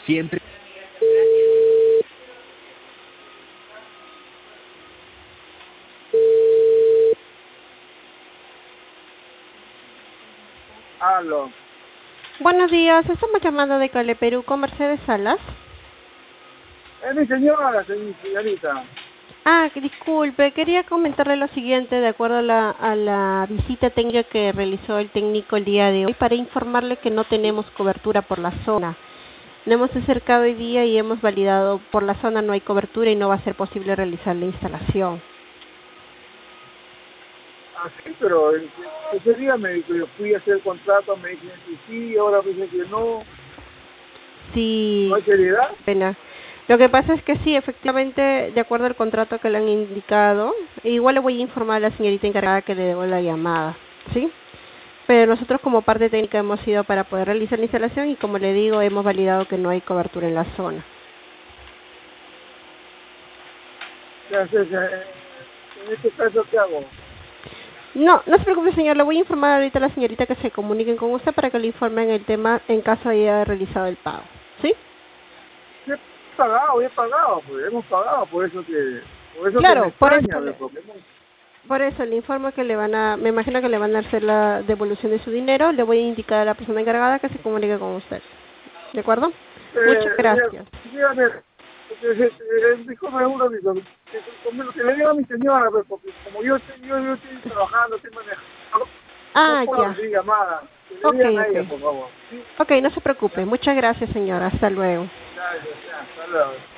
Siempre. Aló. Buenos días, estamos llamando de Cale Perú con Mercedes Salas. Es mi señora, señorita. Disculpe, quería comentarle lo siguiente de acuerdo a la visita técnica que realizó el técnico el día de hoy para informarle que no tenemos cobertura por la zona. Nos hemos acercado hoy día y hemos validado por la zona no hay cobertura y no va a ser posible realizar la instalación. Ah, sí, pero ese día me dijo, yo fui a hacer el contrato, me dicen que sí, ahora me dicen que no. Sí, ¿No hay seriedad? pena. Lo que pasa es que sí, efectivamente, de acuerdo al contrato que le han indicado, igual le voy a informar a la señorita encargada que le debo la llamada, ¿sí? Pero nosotros como parte técnica hemos ido para poder realizar la instalación y como le digo, hemos validado que no hay cobertura en la zona. Entonces, en este caso, ¿qué hago? No, no se preocupe señor, le voy a informar ahorita a la señorita que se comuniquen con usted para que le informen el tema en caso de haya realizado el pago, ¿sí? He pagado, pues hemos pagado, por eso que me Claro, extraña, ¿ves? Porque por eso le informo que me imagino que le van a hacer la devolución de su dinero, le voy a indicar a la persona encargada que se comunique con usted, ¿de acuerdo? Muchas gracias. dígame, porque disculpe uno, como lo que le digo a mi señora, pues, porque como yo estoy trabajando, estoy manejando, no puedo Ya. recibir llamadas. Que le Ok, digan a ella, ok. por favor. ¿Sí? Ok, no se preocupe. Ya, Muchas gracias, señora. Hasta luego. ya, hasta luego.